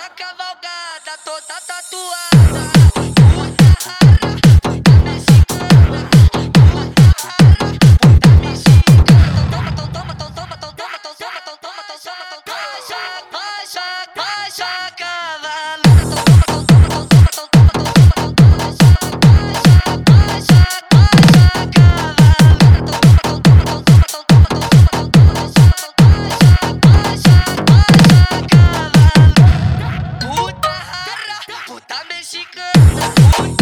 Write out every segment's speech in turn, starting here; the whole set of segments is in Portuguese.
na cavalgada, toda tatuada. Puta rara, puta mexicana. Puta rara, puta mexicana. Toma, cavalo. Puta mexicana,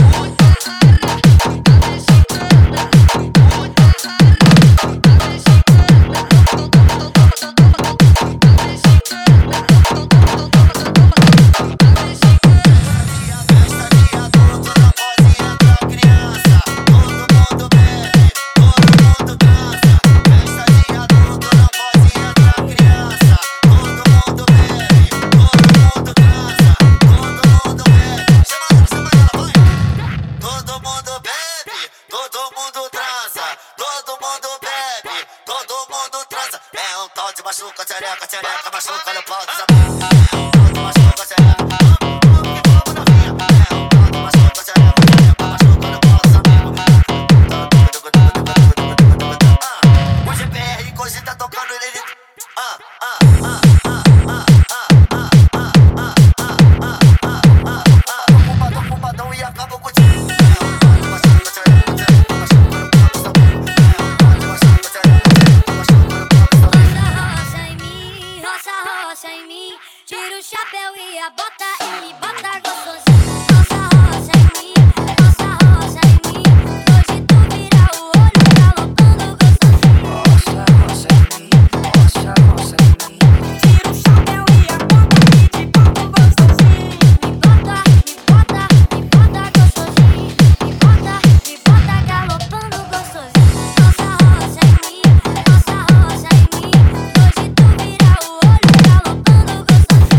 machuca, tchereca, tchereca, machuca no pau dos amigos. Machuca, tchereca, machuca, tchereca, machuca no pau dos amigos. O GPR hoje tá tocando ele. Tô fumadão e acabo com o time. Tira o chapéu e a bota e me bota gostosinho. Roça, roça em mim, roça, roça em mim. Hoje tu vira o olho galopando gostosinho. Roça, roça em mim, roça, roça em mim. Tira o chapéu e a bota e te bota gostosinho. Me bota, me bota, me bota gostosinho. Me bota galopando gostosinho. Roça, roça em mim, roça, roça em mim. Hoje tu vira o olho galopando gostosinho.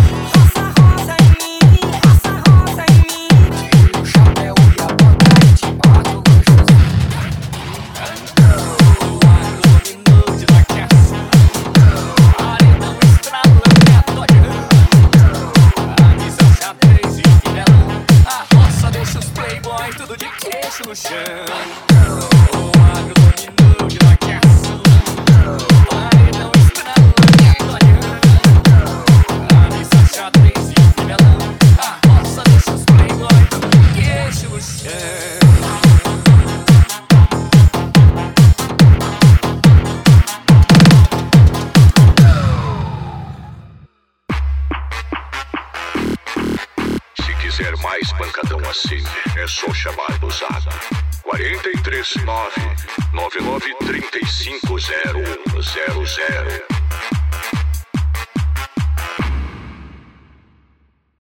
Tudo de queixo no chão. O agro dominou de laqueação. Paredão estrala, a missa xadrez e o melão. A roça deixa os playboy tudo de queixo no chão. Se quiser mais pancadão assim, é só chamar do Zap 439 99350100.